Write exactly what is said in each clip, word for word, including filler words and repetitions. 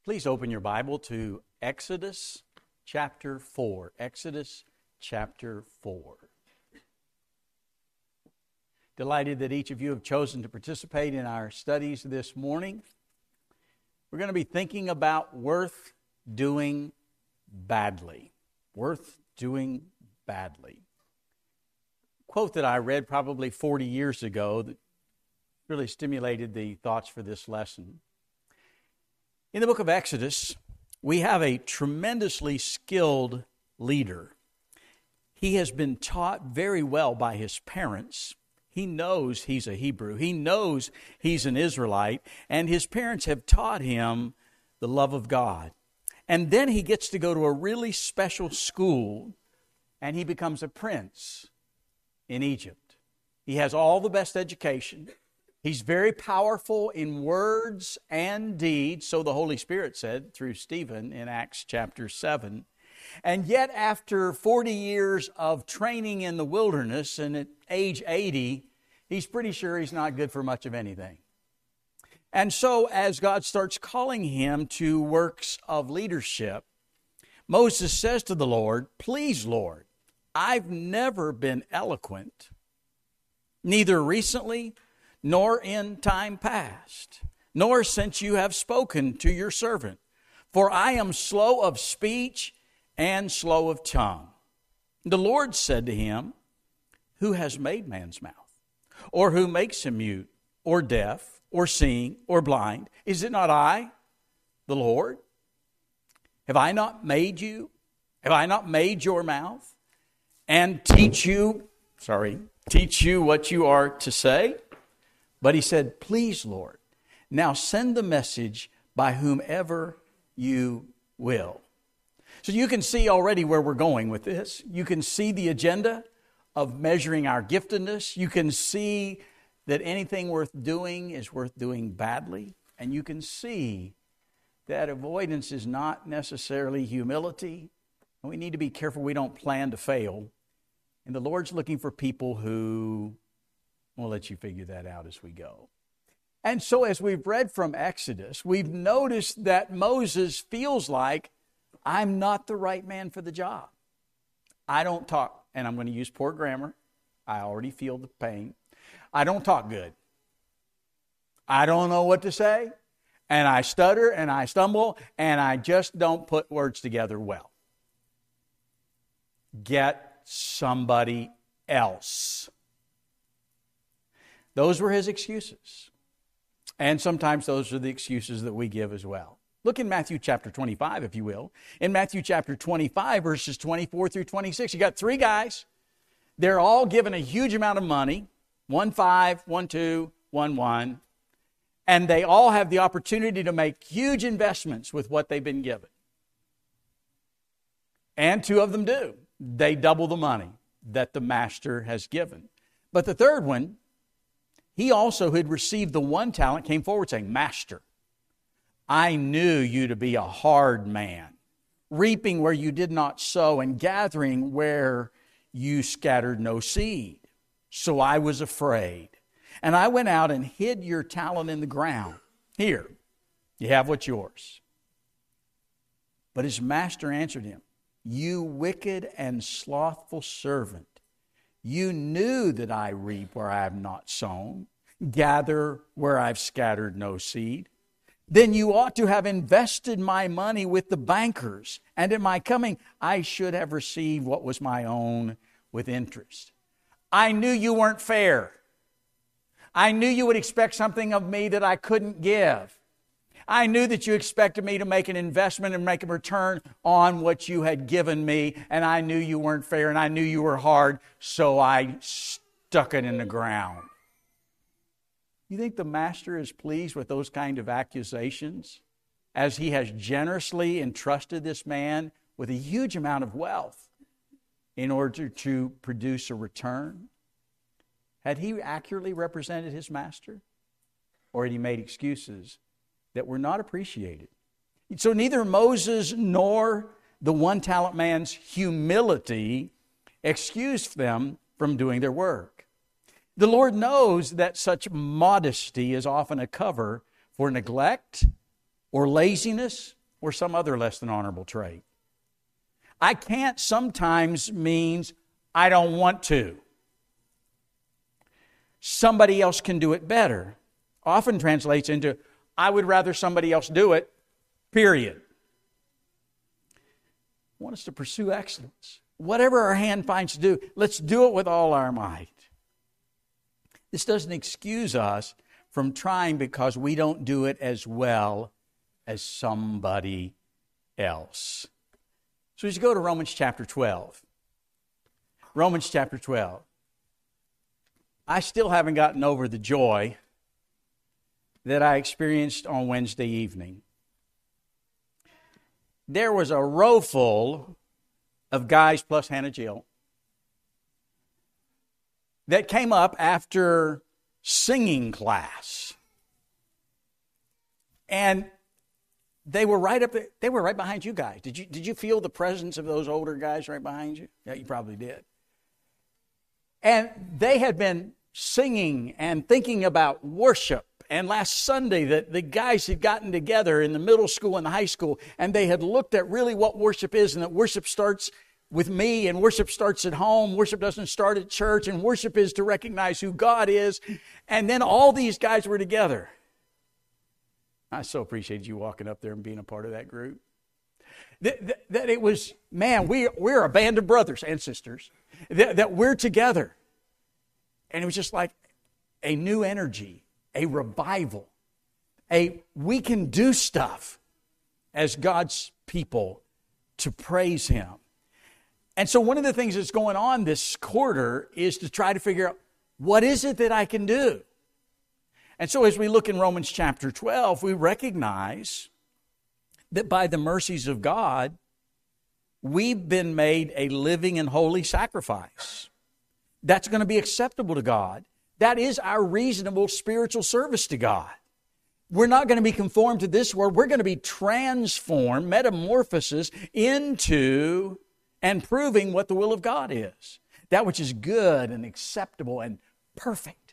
Please open your Bible to Exodus chapter four. Exodus chapter four. Delighted that each of you have chosen to participate in our studies this morning. We're going to be thinking about worth doing badly. Worth doing badly. A quote that I read probably forty years ago that really stimulated the thoughts for this lesson. In the book of Exodus, we have a tremendously skilled leader. He has been taught very well by his parents. He knows he's a Hebrew. He knows he's an Israelite, and his parents have taught him the love of God. And then he gets to go to a really special school, and he becomes a prince in Egypt. He has all the best education. He's very powerful in words and deeds, so the Holy Spirit said through Stephen in Acts chapter seven. And yet after forty years of training in the wilderness, and at age eighty, he's pretty sure he's not good for much of anything. And so as God starts calling him to works of leadership, Moses says to the Lord, "Please, Lord, I've never been eloquent, neither recently nor in time past, nor since you have spoken to your servant. For I am slow of speech and slow of tongue." The Lord said to him, "Who has made man's mouth? Or who makes him mute, or deaf, or seeing, or blind? Is it not I, the Lord? Have I not made you? Have I not made your mouth? And teach you, sorry, teach you what you are to say?" But he said, "Please, Lord, now send the message by whomever you will." So you can see already where we're going with this. You can see the agenda of measuring our giftedness. You can see that anything worth doing is worth doing badly. And you can see that avoidance is not necessarily humility. And we need to be careful we don't plan to fail. And the Lord's looking for people who will let you figure that out as we go. And so as we've read from Exodus, we've noticed that Moses feels like, I'm not the right man for the job. I don't talk, and I'm going to use poor grammar. I already feel the pain. I don't talk good. I don't know what to say, and I stutter and I stumble, and I just don't put words together well. Get somebody else. Those were his excuses. And sometimes those are the excuses that we give as well. Look in Matthew chapter twenty-five, if you will. In Matthew chapter twenty-five, verses twenty-four through twenty-six, you got three guys. They're all given a huge amount of money. One five, one two, one one. And they all have the opportunity to make huge investments with what they've been given. And two of them do. They double the money that the master has given. But the third one, he also who had received the one talent came forward saying, "Master, I knew you to be a hard man, reaping where you did not sow and gathering where you scattered no seed. So I was afraid, and I went out and hid your talent in the ground. Here, you have what's yours." But his master answered him, "You wicked and slothful servant. You knew that I reap where I have not sown, gather where I've scattered no seed. Then you ought to have invested my money with the bankers, and at my coming I should have received what was my own with interest. I knew you weren't fair. I knew you would expect something of me that I couldn't give. I knew that you expected me to make an investment and make a return on what you had given me, and I knew you weren't fair, and I knew you were hard, so I stuck it in the ground." You think the master is pleased with those kind of accusations as he has generously entrusted this man with a huge amount of wealth in order to produce a return? Had he accurately represented his master? Or had he made excuses that were not appreciated? So neither Moses nor the one talent man's humility excused them from doing their work. The Lord knows that such modesty is often a cover for neglect or laziness or some other less than honorable trait. I can't sometimes means I don't want to. Somebody else can do it better. Often translates into I would rather somebody else do it, period. I want us to pursue excellence. Whatever our hand finds to do, let's do it with all our might. This doesn't excuse us from trying because we don't do it as well as somebody else. So as you go to Romans chapter twelve, Romans chapter twelve, I still haven't gotten over the joy that I experienced on Wednesday evening. There was a row full of guys plus Hannah Jill that came up after singing class. And they were right up there, they were right behind you guys. Did you did you feel the presence of those older guys right behind you? Yeah, you probably did. And they had been singing and thinking about worship. And last Sunday, the, the guys had gotten together in the middle school and the high school, and they had looked at really what worship is, and that worship starts with me, and worship starts at home. Worship doesn't start at church, and worship is to recognize who God is. And then all these guys were together. I so appreciated you walking up there and being a part of that group. That, that, that it was, man, we, we're a band of brothers and sisters, that, that we're together. And it was just like a new energy, a revival, a we can do stuff as God's people to praise Him. And so one of the things that's going on this quarter is to try to figure out, what is it that I can do? And so as we look in Romans chapter twelve, we recognize that by the mercies of God, we've been made a living and holy sacrifice. That's going to be acceptable to God. That is our reasonable spiritual service to God. We're not going to be conformed to this world. We're going to be transformed, metamorphosis into and proving what the will of God is. That which is good and acceptable and perfect.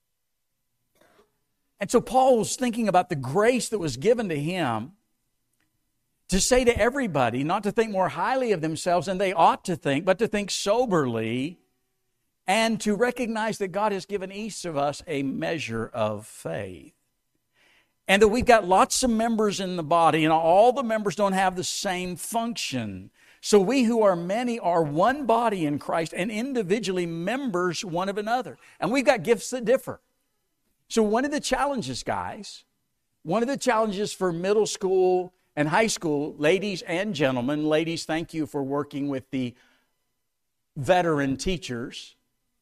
And so Paul was thinking about the grace that was given to him to say to everybody not to think more highly of themselves than they ought to think, but to think soberly and to recognize that God has given each of us a measure of faith. And that we've got lots of members in the body, and all the members don't have the same function. So we who are many are one body in Christ and individually members one of another. And we've got gifts that differ. So one of the challenges, guys, one of the challenges for middle school and high school, ladies and gentlemen, ladies, thank you for working with the veteran teachers,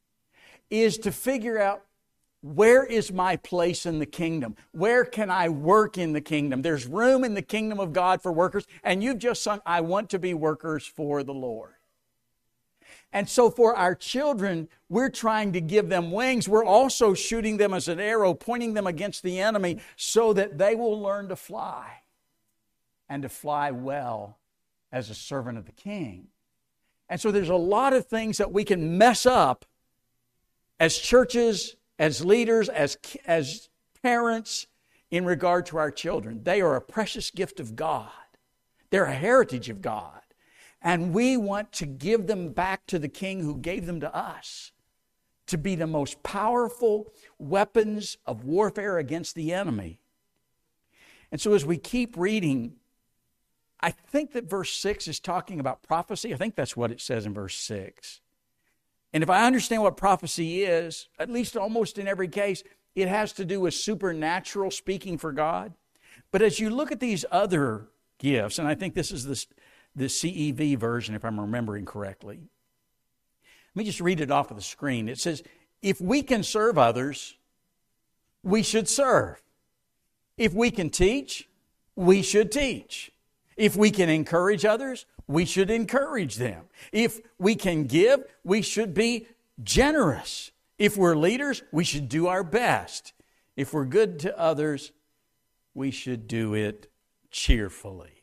is to figure out, where is my place in the kingdom? Where can I work in the kingdom? There's room in the kingdom of God for workers, and you've just sung, I want to be workers for the Lord. And so for our children, we're trying to give them wings. We're also shooting them as an arrow, pointing them against the enemy so that they will learn to fly and to fly well as a servant of the King. And so there's a lot of things that we can mess up as churches, as leaders, as, as parents in regard to our children. They are a precious gift of God. They're a heritage of God. And we want to give them back to the King who gave them to us to be the most powerful weapons of warfare against the enemy. And so as we keep reading, I think that verse six is talking about prophecy. I think that's what it says in verse six. And if I understand what prophecy is, at least almost in every case, it has to do with supernatural speaking for God. But as you look at these other gifts, and I think this is the, the C E V version, if I'm remembering correctly. Let me just read it off of the screen. It says, if we can serve others, we should serve. If we can teach, we should teach. If we can encourage others, we should encourage them. If we can give, we should be generous. If we're leaders, we should do our best. If we're good to others, we should do it cheerfully.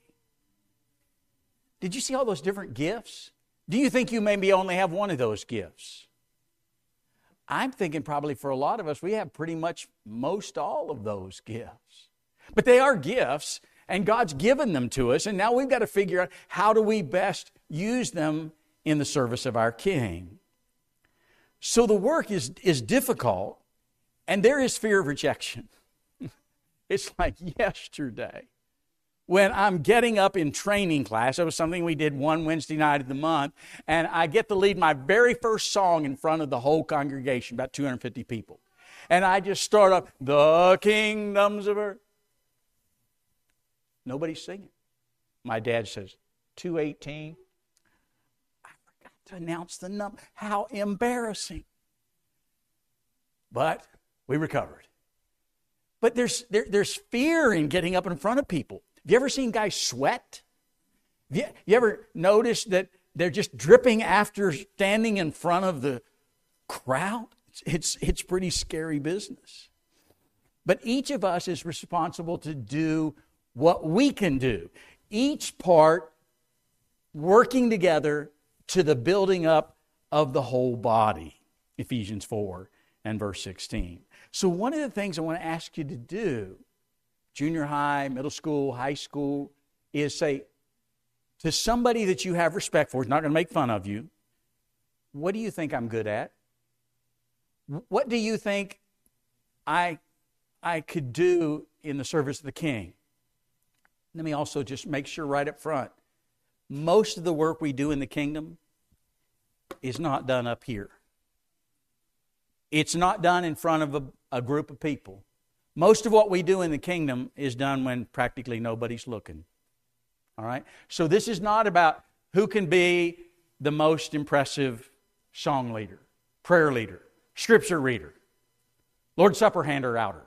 Did you see all those different gifts? Do you think you maybe only have one of those gifts? I'm thinking probably for a lot of us, we have pretty much most all of those gifts. But they are gifts. And God's given them to us, and now we've got to figure out how do we best use them in the service of our King. So the work is, is difficult, and there is fear of rejection. It's like yesterday when I'm getting up in training class. It was something we did one Wednesday night of the month, and I get to lead my very first song in front of the whole congregation, about two hundred fifty people. And I just start up, the kingdoms of earth. Nobody's singing. My dad says, two eighteen. I forgot to announce the number. How embarrassing. But we recovered. But there's there, there's fear in getting up in front of people. Have you ever seen guys sweat? Have you, you ever noticed that they're just dripping after standing in front of the crowd? It's, it's, it's pretty scary business. But each of us is responsible to do what we can do. Each part working together to the building up of the whole body. Ephesians four and verse sixteen. So one of the things I want to ask you to do, junior high, middle school, high school, is say to somebody that you have respect for, is not going to make fun of you, what do you think I'm good at? What do you think I, I could do in the service of the King? Let me also just make sure right up front, most of the work we do in the kingdom is not done up here. It's not done in front of a, a group of people. Most of what we do in the kingdom is done when practically nobody's looking. All right? So this is not about who can be the most impressive song leader, prayer leader, scripture reader, Lord's Supper hander outer.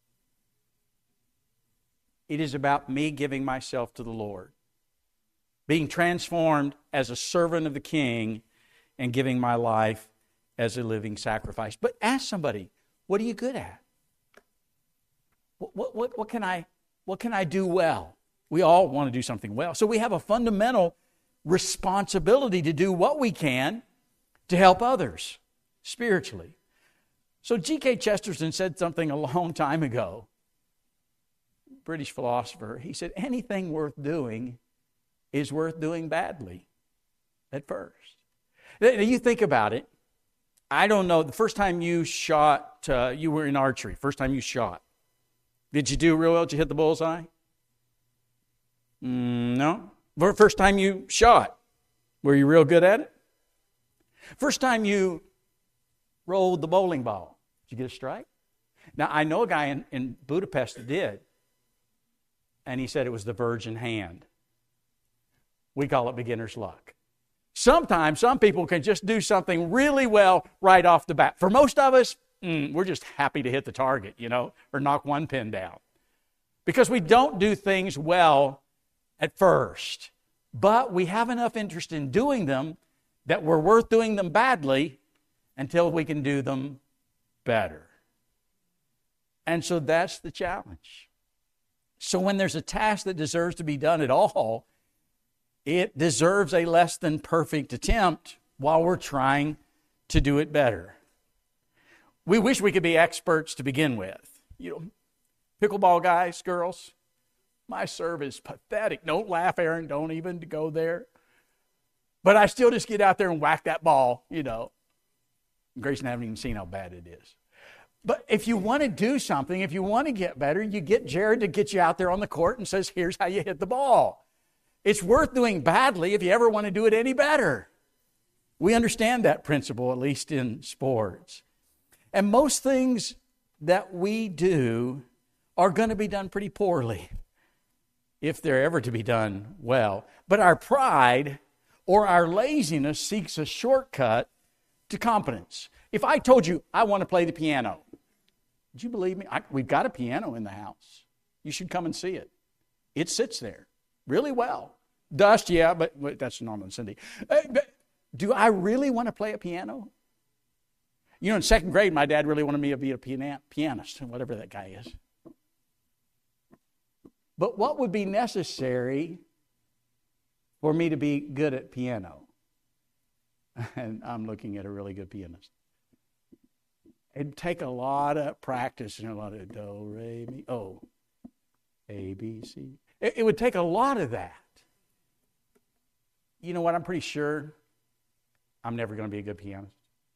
It is about me giving myself to the Lord, being transformed as a servant of the King and giving my life as a living sacrifice. But ask somebody, what are you good at? What, what, what, what, can I, what can I do well? We all want to do something well. So we have a fundamental responsibility to do what we can to help others spiritually. So G K Chesterton said something a long time ago. British philosopher. He said, anything worth doing is worth doing badly at first. Now, you think about it. I don't know, the first time you shot, uh, you were in archery, first time you shot. Did you do real well? Did you hit the bullseye? Mm, no. First time you shot, were you real good at it? First time you rolled the bowling ball, did you get a strike? Now, I know a guy in, in Budapest that did. And he said it was the virgin hand. We call it beginner's luck. Sometimes some people can just do something really well right off the bat. For most of us, mm, we're just happy to hit the target, you know, or knock one pin down. Because we don't do things well at first. But we have enough interest in doing them that we're worth doing them badly until we can do them better. And so that's the challenge. So when there's a task that deserves to be done at all, it deserves a less than perfect attempt while we're trying to do it better. We wish we could be experts to begin with. You know, pickleball guys, girls, my serve is pathetic. Don't laugh, Aaron. Don't even go there. But I still just get out there and whack that ball, you know. Grayson haven't even seen how bad it is. But if you want to do something, if you want to get better, you get Jared to get you out there on the court and says, here's how you hit the ball. It's worth doing badly if you ever want to do it any better. We understand that principle, at least in sports. And most things that we do are going to be done pretty poorly if they're ever to be done well. But our pride or our laziness seeks a shortcut to competence. If I told you I want to play the piano, would you believe me? I, we've got a piano in the house. You should come and see it. It sits there really well. Dust, yeah, but, but that's Norman and Cindy. Uh, do I really want to play a piano? You know, in second grade, my dad really wanted me to be a pian- pianist, whatever that guy is. But what would be necessary for me to be good at piano? And I'm looking at a really good pianist. It'd take a lot of practice and a lot of do, re, mi, oh, A, B, C. It, it would take a lot of that. You know what? I'm pretty sure I'm never going to be a good pianist.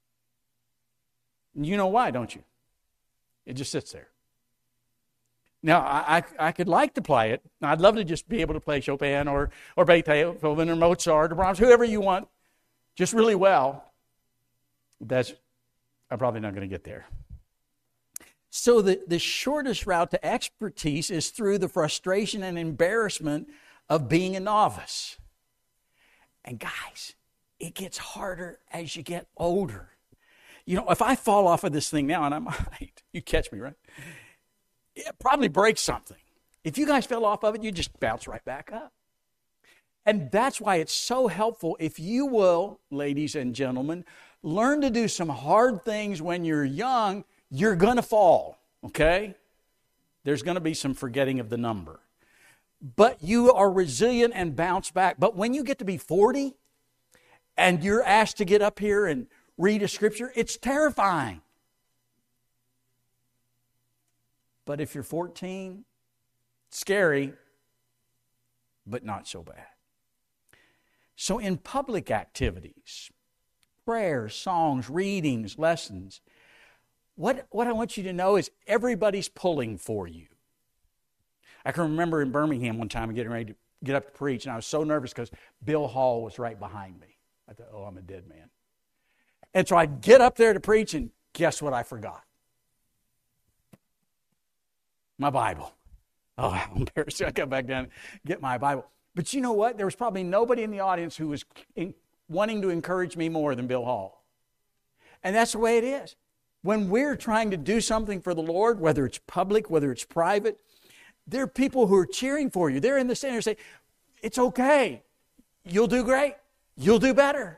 You know why, don't you? It just sits there. Now, I, I, I could like to play it. I'd love to just be able to play Chopin or, or Beethoven or Mozart or Brahms, whoever you want, just really well. That's, I'm probably not going to get there. So the, the shortest route to expertise is through the frustration and embarrassment of being a novice. And guys, it gets harder as you get older. You know, if I fall off of this thing now, and I might, you catch me, right? It probably breaks something. If you guys fell off of it, you just bounce right back up. And that's why it's so helpful if you will, ladies and gentlemen, learn to do some hard things when you're young. You're going to fall, okay? There's going to be some forgetting of the number. But you are resilient and bounce back. But when you get to be forty and you're asked to get up here and read a scripture, it's terrifying. But if you're fourteen, scary, but not so bad. So in public activities, prayers, songs, readings, lessons, what, what I want you to know is everybody's pulling for you. I can remember in Birmingham one time getting ready to get up to preach, and I was so nervous because Bill Hall was right behind me. I thought, oh, I'm a dead man. And so I'd get up there to preach, and guess what I forgot? My Bible. Oh, I'm embarrassed. I got back down and get my Bible. But you know what? There was probably nobody in the audience who was in, wanting to encourage me more than Bill Hall. And that's the way it is. When we're trying to do something for the Lord, whether it's public, whether it's private, there are people who are cheering for you. They're in the center saying, it's okay. You'll do great. You'll do better.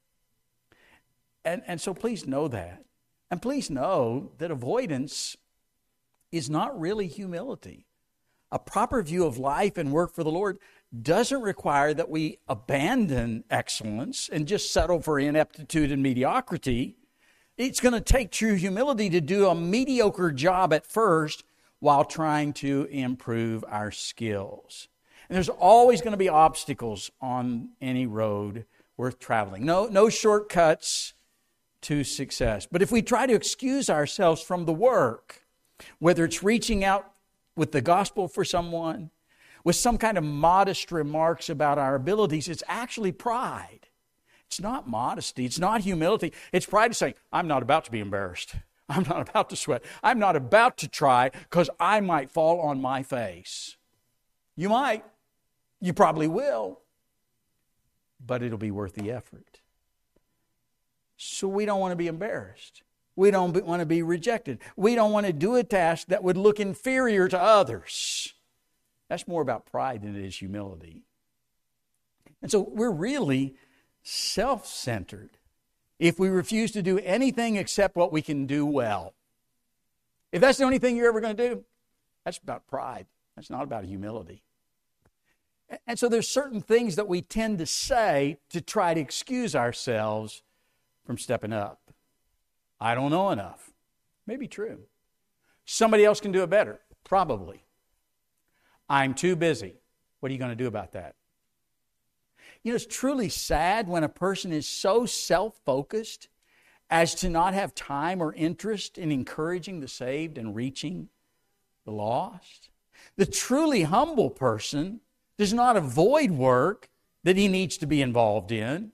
And, and so please know that. And please know that avoidance is not really humility. A proper view of life and work for the Lord doesn't require that we abandon excellence and just settle for ineptitude and mediocrity. It's going to take true humility to do a mediocre job at first while trying to improve our skills. And there's always going to be obstacles on any road worth traveling. No, no shortcuts to success. But if we try to excuse ourselves from the work, whether it's reaching out with the gospel for someone, with some kind of modest remarks about our abilities, it's actually pride. It's not modesty. It's not humility. It's pride saying, I'm not about to be embarrassed. I'm not about to sweat. I'm not about to try because I might fall on my face. You might. You probably will. But it'll be worth the effort. So we don't want to be embarrassed. We don't want to be rejected. We don't want to do a task that would look inferior to others. That's more about pride than it is humility. And so we're really self-centered if we refuse to do anything except what we can do well. If that's the only thing you're ever going to do, that's about pride. That's not about humility. And so there's certain things that we tend to say to try to excuse ourselves from stepping up. I don't know enough. Maybe true. Somebody else can do it better. Probably. I'm too busy. What are you going to do about that? You know, it's truly sad when a person is so self-focused as to not have time or interest in encouraging the saved and reaching the lost. The truly humble person does not avoid work that he needs to be involved in.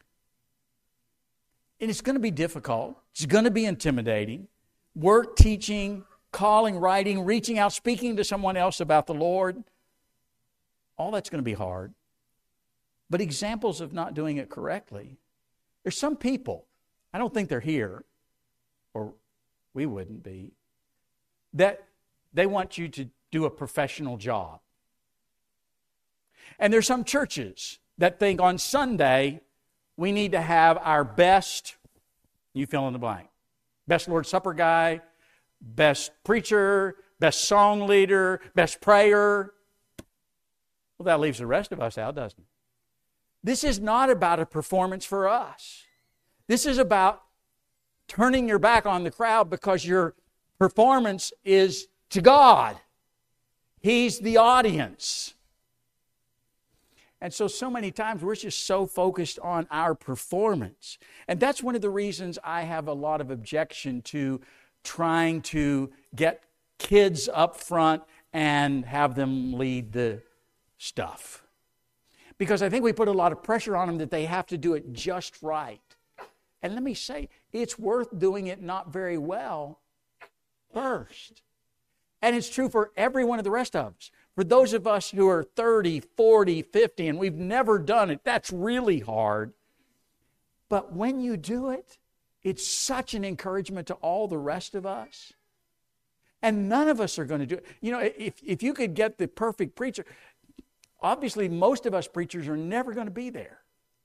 And it's going to be difficult. It's going to be intimidating. Work, teaching, calling, writing, reaching out, speaking to someone else about the Lord. All that's going to be hard. But examples of not doing it correctly. There's some people, I don't think they're here, or we wouldn't be, that they want you to do a professional job. And there's some churches that think on Sunday we need to have our best, you fill in the blank, best Lord's Supper guy, best preacher, best song leader, best prayer. Well, that leaves the rest of us out, doesn't it? This is not about a performance for us. This is about turning your back on the crowd because your performance is to God. He's the audience. And so, so many times we're just so focused on our performance. And that's one of the reasons I have a lot of objection to trying to get kids up front and have them lead the stuff. Because I think we put a lot of pressure on them that they have to do it just right. And let me say, it's worth doing it not very well first. And it's true for every one of the rest of us. For those of us who are thirty, forty, fifty, and we've never done it, that's really hard. But when you do it, it's such an encouragement to all the rest of us. And none of us are going to do it. You know, if, if you could get the perfect preacher, obviously most of us preachers are never going to be there.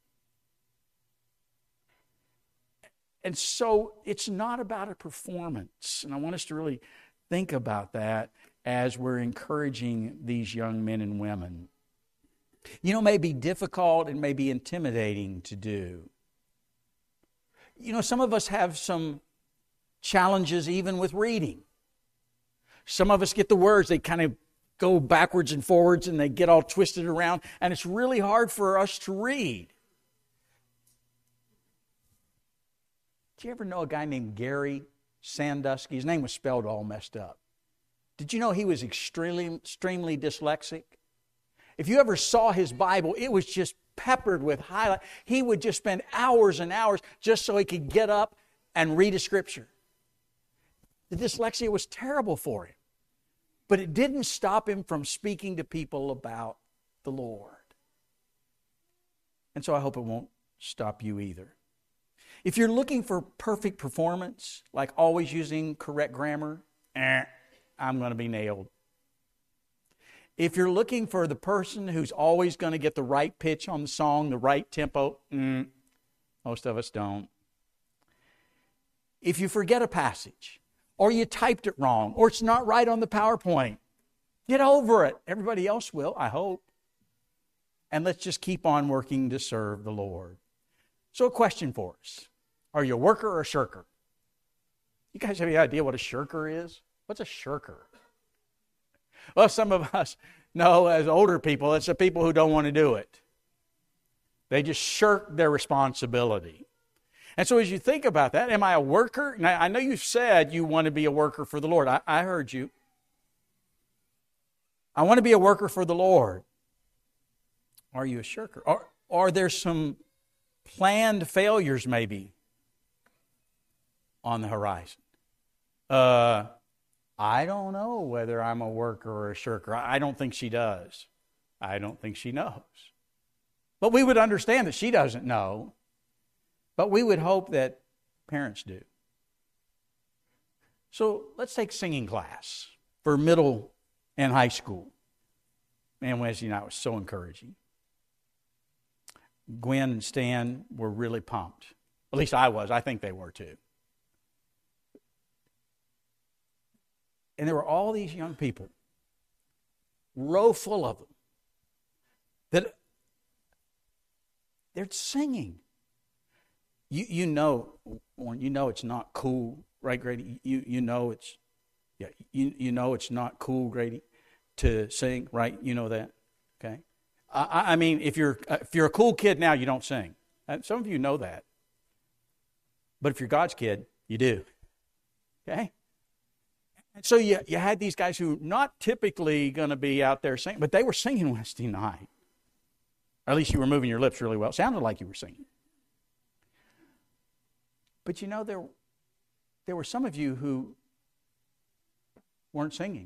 And so it's not about a performance. And I want us to really think about that as we're encouraging these young men and women. You know, it may be difficult and may be intimidating to do. You know, some of us have some challenges even with reading. Some of us get the words, they kind of go backwards and forwards and they get all twisted around, and it's really hard for us to read. Did you ever know a guy named Gary Sandusky? His name was spelled all messed up. Did you know he was extremely, extremely dyslexic? If you ever saw his Bible, it was just peppered with highlight. He would just spend hours and hours just so he could get up and read a scripture. The dyslexia was terrible for him. But it didn't stop him from speaking to people about the Lord. And so I hope it won't stop you either. If you're looking for perfect performance, like always using correct grammar, eh, I'm going to be nailed. If you're looking for the person who's always going to get the right pitch on the song, the right tempo, mm, most of us don't. If you forget a passage, or you typed it wrong, or it's not right on the PowerPoint, get over it. Everybody else will, I hope. And let's just keep on working to serve the Lord. So a question for us. Are you a worker or a shirker? You guys have any idea what a shirker is? What's a shirker? Well, some of us know as older people, it's the people who don't want to do it. They just shirk their responsibility. And so as you think about that, am I a worker? Now, I know you said you want to be a worker for the Lord. I, I heard you. I want to be a worker for the Lord. Are you a shirker? Or are there some planned failures maybe on the horizon? Uh, I don't know whether I'm a worker or a shirker. I don't think she does. I don't think she knows. But we would understand that she doesn't know. But we would hope that parents do. So let's take singing class for middle and high school. Man, Wednesday night was so encouraging. Gwen and Stan were really pumped. At least I was. I think they were too. And there were all these young people, row full of them, that they're singing. You you know, you know it's not cool, right, Grady? You you know it's, yeah, you you know it's not cool, Grady, to sing, right? You know that, okay? I, I mean, if you're if you're a cool kid now, you don't sing. Some of you know that. But if you're God's kid, you do, okay? And so you you had these guys who not typically going to be out there singing, but they were singing Wednesday night. Or at least you were moving your lips really well. It sounded like you were singing. But you know, there, there were some of you who weren't singing.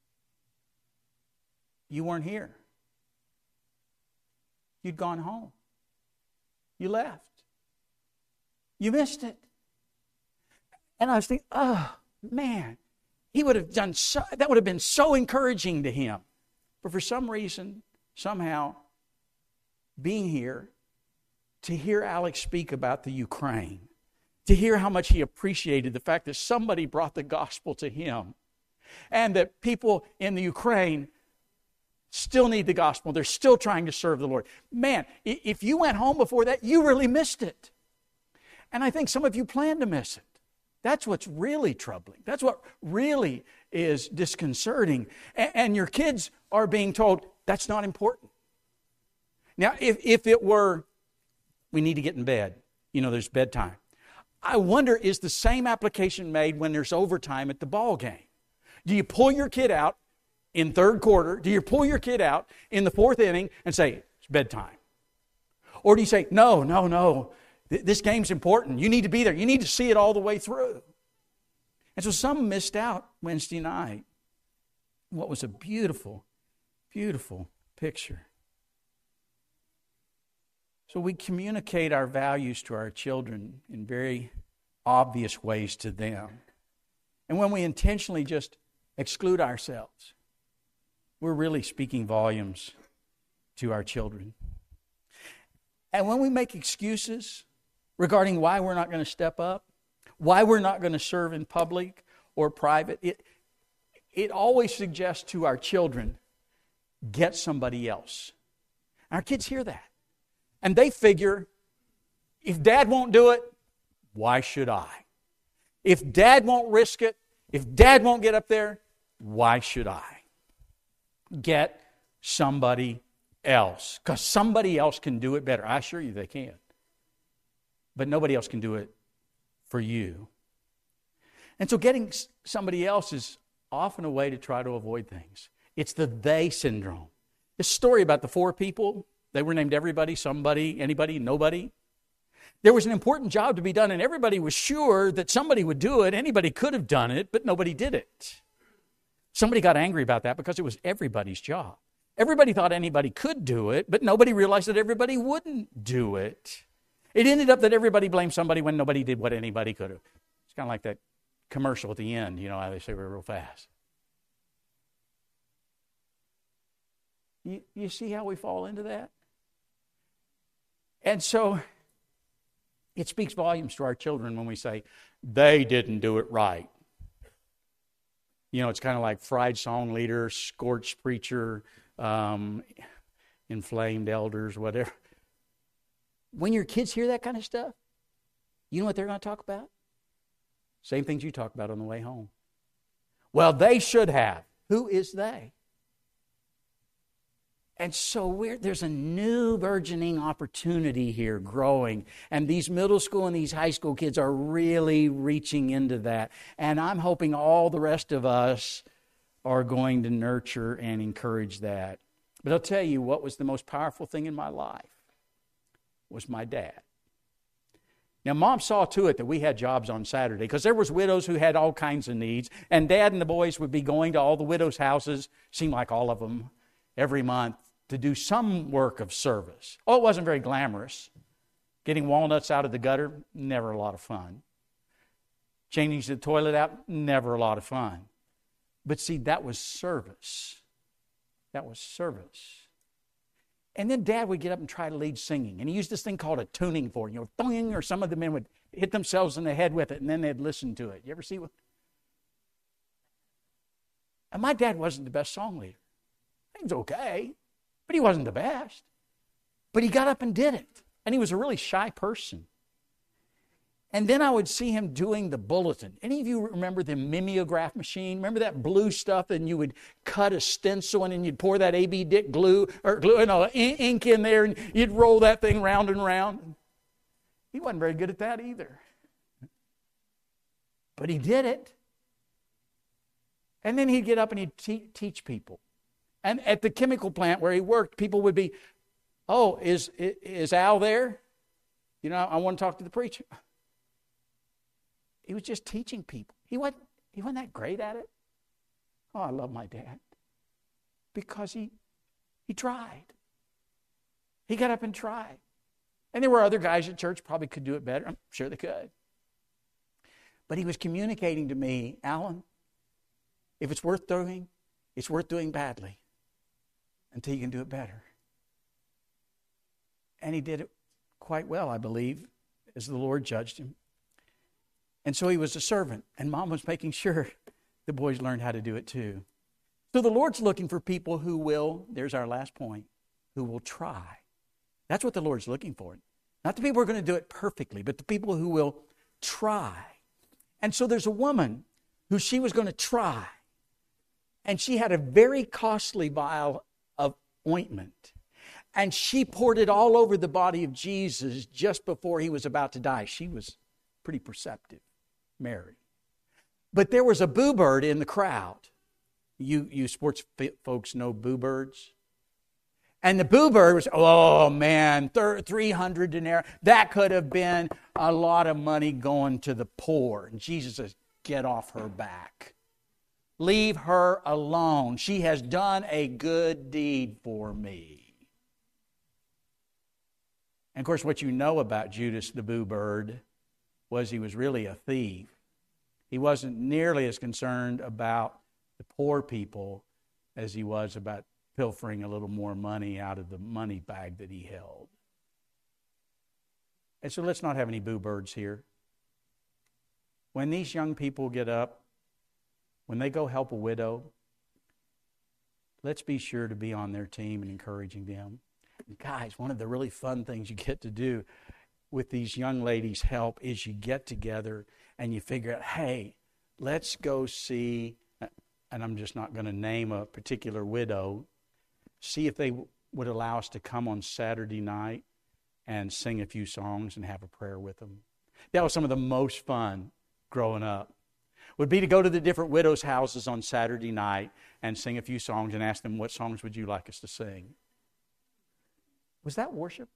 You weren't here. You'd gone home. You left. You missed it. And I was thinking, oh, man, he would have done so, that would have been so encouraging to him. But for some reason, somehow, being here to hear Alex speak about the Ukraine, to hear how much he appreciated the fact that somebody brought the gospel to him, and that people in the Ukraine still need the gospel. They're still trying to serve the Lord. Man, if you went home before that, you really missed it. And I think some of you plan to miss it. That's what's really troubling. That's what really is disconcerting. And, and your kids are being told, that's not important. Now, if, if it were, we need to get in bed, you know, there's bedtime. I wonder, is the same application made when there's overtime at the ball game? Do you pull your kid out in third quarter? Do you pull your kid out in the fourth inning and say, it's bedtime? Or do you say, no, no, no, th- this game's important. You need to be there. You need to see it all the way through. And so some missed out Wednesday night. What was a beautiful, beautiful picture. So we communicate our values to our children in very obvious ways to them. And when we intentionally just exclude ourselves, we're really speaking volumes to our children. And when we make excuses regarding why we're not going to step up, why we're not going to serve in public or private, it, it always suggests to our children, get somebody else. Our kids hear that. And they figure, if Dad won't do it, why should I? If Dad won't risk it, if Dad won't get up there, why should I? Get somebody else. Because somebody else can do it better. I assure you they can. But nobody else can do it for you. And so getting somebody else is often a way to try to avoid things. It's the they syndrome. This story about the four people, they were named everybody, somebody, anybody, nobody. There was an important job to be done, and everybody was sure that somebody would do it. Anybody could have done it, but nobody did it. Somebody got angry about that because it was everybody's job. Everybody thought anybody could do it, but nobody realized that everybody wouldn't do it. It ended up that everybody blamed somebody when nobody did what anybody could have. It's kind of like that commercial at the end, you know, how they say we're real fast. You, you see how we fall into that? And so it speaks volumes to our children when we say, they didn't do it right. You know, it's kind of like fried song leader, scorched preacher, um, inflamed elders, whatever. When your kids hear that kind of stuff, you know what they're going to talk about? Same things you talk about on the way home. Well, they should have. Who is they? And so we're, there's a new burgeoning opportunity here growing. And these middle school and these high school kids are really reaching into that. And I'm hoping all the rest of us are going to nurture and encourage that. But I'll tell you what was the most powerful thing in my life was my dad. Now, Mom saw to it that we had jobs on Saturday because there was widows who had all kinds of needs. And Dad and the boys would be going to all the widows' houses, seemed like all of them, every month, to do some work of service. Oh, it wasn't very glamorous. Getting walnuts out of the gutter, never a lot of fun. Changing the toilet out, never a lot of fun. But see, that was service. That was service. And then Dad would get up and try to lead singing. And he used this thing called a tuning fork. You know, thong, or some of the men would hit themselves in the head with it, and then they'd listen to it. You ever see what? And my dad wasn't the best song leader. He was okay. But he wasn't the best. But he got up and did it. And he was a really shy person. And then I would see him doing the bulletin. Any of you remember the mimeograph machine? Remember that blue stuff, and you would cut a stencil and then you'd pour that A B Dick glue or glue, you know, ink in there, and you'd roll that thing round and round. He wasn't very good at that either. But he did it. And then he'd get up and he'd te- teach people. And at the chemical plant where he worked, people would be, oh, is, is Al there? You know, I want to talk to the preacher. He was just teaching people. He wasn't, he wasn't that great at it. Oh, I love my dad. Because he, he tried. He got up and tried. And there were other guys at church probably could do it better. I'm sure they could. But he was communicating to me, Alan, if it's worth doing, it's worth doing badly until you can do it better. And he did it quite well, I believe, as the Lord judged him. And so he was a servant, and Mom was making sure the boys learned how to do it too. So the Lord's looking for people who will, there's our last point, who will try. That's what the Lord's looking for. Not the people who are going to do it perfectly, but the people who will try. And so there's a woman who she was going to try. And she had a very costly vial of ointment. And she poured it all over the body of Jesus just before he was about to die. She was pretty perceptive, Mary. But there was a boo bird in the crowd. You, you sports folks know boo birds? And the boo bird was, oh man, three hundred denarii. That could have been a lot of money going to the poor. And Jesus says, get off her back. Leave her alone. She has done a good deed for me. And of course, what you know about Judas the boo bird was he was really a thief. He wasn't nearly as concerned about the poor people as he was about pilfering a little more money out of the money bag that he held. And so let's not have any boo birds here. When these young people get up, when they go help a widow, let's be sure to be on their team and encouraging them. And guys, one of the really fun things you get to do with these young ladies' help is you get together and you figure out, hey, let's go see, and I'm just not going to name a particular widow, see if they w- would allow us to come on Saturday night and sing a few songs and have a prayer with them. That was some of the most fun growing up. Would be to go to the different widows' houses on Saturday night and sing a few songs and ask them, what songs would you like us to sing? Was that worship?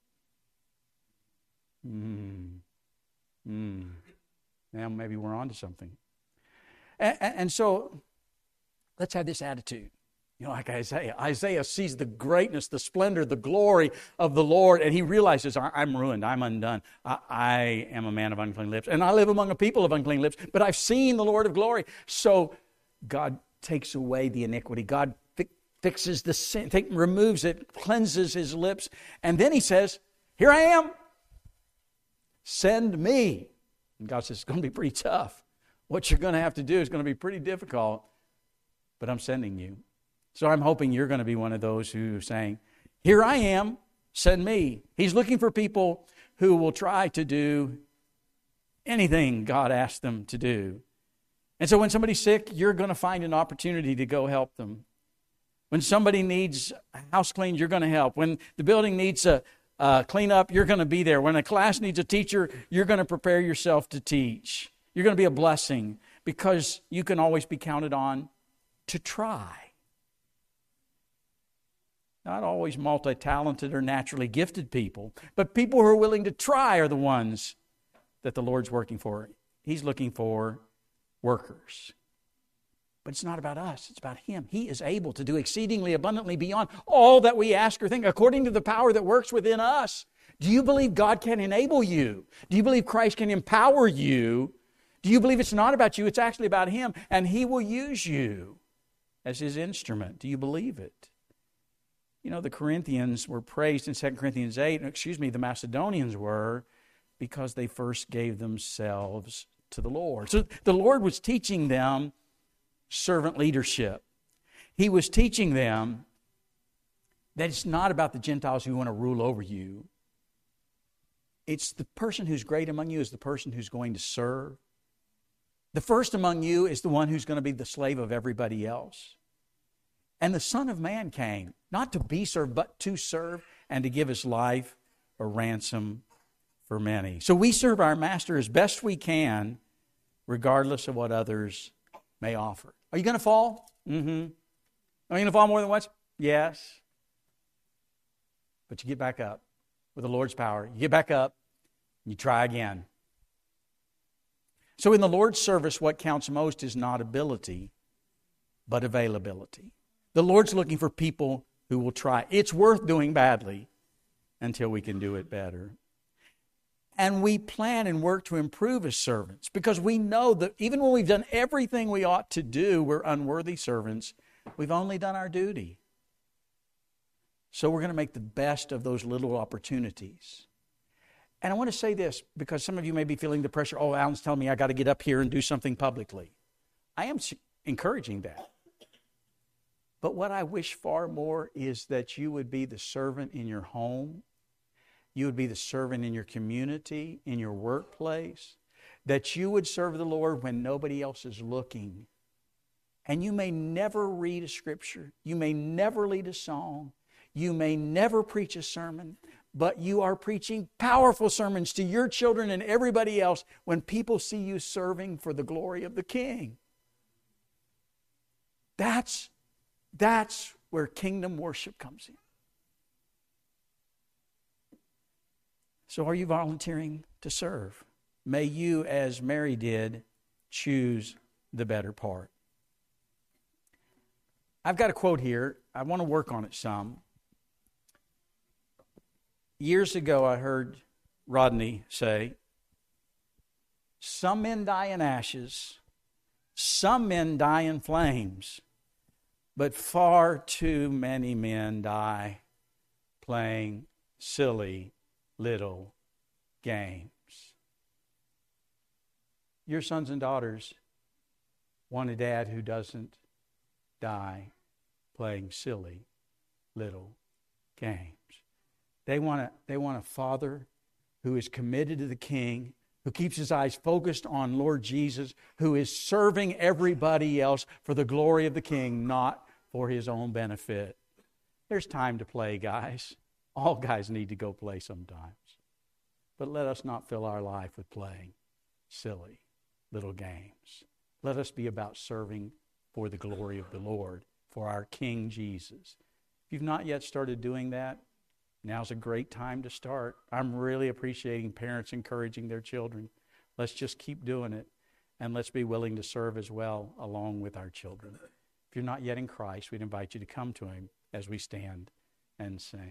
Hmm. Hmm. Now maybe we're on to something. And, and so let's have this attitude. You know, like Isaiah. Isaiah sees the greatness, the splendor, the glory of the Lord, and he realizes, I'm ruined, I'm undone. I, I am a man of unclean lips, and I live among a people of unclean lips, but I've seen the Lord of glory. So God takes away the iniquity. God fi- fixes the sin, take, removes it, cleanses his lips, and then he says, here I am. Send me. And God says, it's going to be pretty tough. What you're going to have to do is going to be pretty difficult, but I'm sending you. So I'm hoping you're going to be one of those who are saying, here I am, send me. He's looking for people who will try to do anything God asks them to do. And so when somebody's sick, you're going to find an opportunity to go help them. When somebody needs a house cleaned, you're going to help. When the building needs a uh, clean up, you're going to be there. When a class needs a teacher, you're going to prepare yourself to teach. You're going to be a blessing because you can always be counted on to try. Not always multi-talented or naturally gifted people, but people who are willing to try are the ones that the Lord's working for. He's looking for workers. But it's not about us, it's about Him. He is able to do exceedingly abundantly beyond all that we ask or think, according to the power that works within us. Do you believe God can enable you? Do you believe Christ can empower you? Do you believe it's not about you, it's actually about Him, and He will use you as His instrument? Do you believe it? You know, the Corinthians were praised in Second Corinthians eight, excuse me, the Macedonians were, because they first gave themselves to the Lord. So the Lord was teaching them servant leadership. He was teaching them that it's not about the Gentiles who want to rule over you. It's the person who's great among you is the person who's going to serve. The first among you is the one who's going to be the slave of everybody else. And the Son of Man came, not to be served, but to serve and to give His life a ransom for many. So we serve our Master as best we can, regardless of what others may offer. Are you going to fall? Mm-hmm. Are you going to fall more than once? Yes. But you get back up with the Lord's power. You get back up, and you try again. So in the Lord's service, what counts most is not ability, but availability. The Lord's looking for people who will try. It's worth doing badly until we can do it better. And we plan and work to improve as servants because we know that even when we've done everything we ought to do, we're unworthy servants. We've only done our duty. So we're going to make the best of those little opportunities. And I want to say this because some of you may be feeling the pressure, oh, Alan's telling me I got to get up here and do something publicly. I am encouraging that. But what I wish far more is that you would be the servant in your home. You would be the servant in your community, in your workplace. That you would serve the Lord when nobody else is looking. And you may never read a scripture. You may never lead a song. You may never preach a sermon. But you are preaching powerful sermons to your children and everybody else when people see you serving for the glory of the King. That's, that's where kingdom worship comes in. So are you volunteering to serve? May you, as Mary did, choose the better part. I've got a quote here. I want to work on it some. Years ago, I heard Rodney say, "Some men die in ashes, some men die in flames, but far too many men die playing silly little games." Your sons and daughters want a dad who doesn't die playing silly little games. They want a, they want a father who is committed to the King, who keeps his eyes focused on Lord Jesus, who is serving everybody else for the glory of the King, not for his own benefit. There's time to play, guys. All guys need to go play sometimes. But let us not fill our life with playing silly little games. Let us be about serving for the glory of the Lord, for our King Jesus. If you've not yet started doing that, now's a great time to start. I'm really appreciating parents encouraging their children. Let's just keep doing it, and let's be willing to serve as well along with our children. If you're not yet in Christ, we'd invite you to come to Him as we stand and sing.